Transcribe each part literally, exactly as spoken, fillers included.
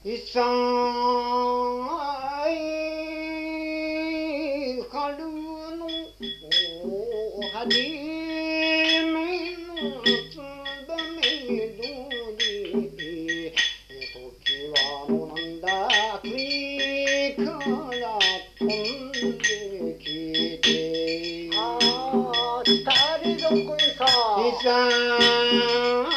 一切春の初めのつばめどり時はのなんだ国から飛んできてああ二人どこへさ一切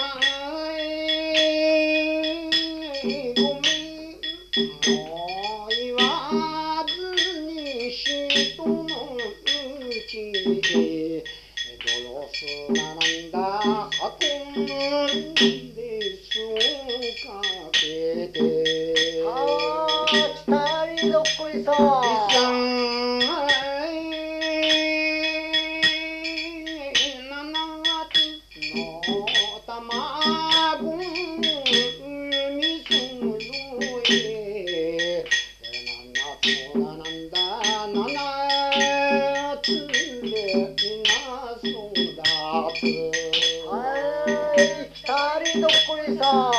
なんだ運んですをかけてああ二人どこへさ一切七月の卵海そろえ七つなんだ七つでみな育つ二人どこへさ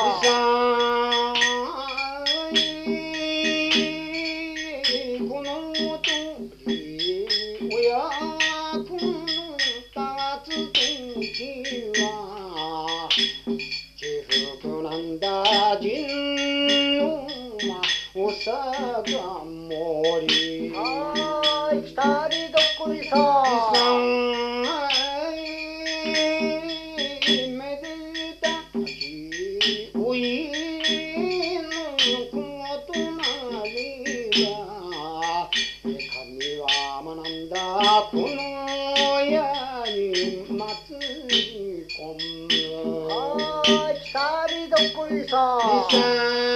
この時親子の立つ時は至福なんだ陣のおさが森ああ二人どこへさおいのことなりは神は学んだこの家に祭り込むああ二人どこへさ二歳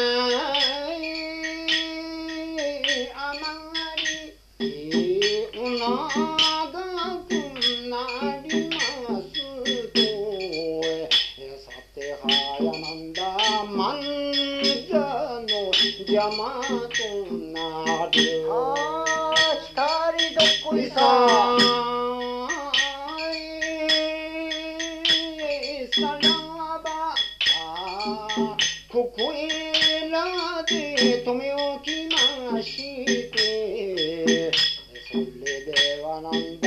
あまりお長くなりますとさてはやなんだ万座の邪魔となるああ二人どこへささらばここへらで止めおきましてそれではなんだ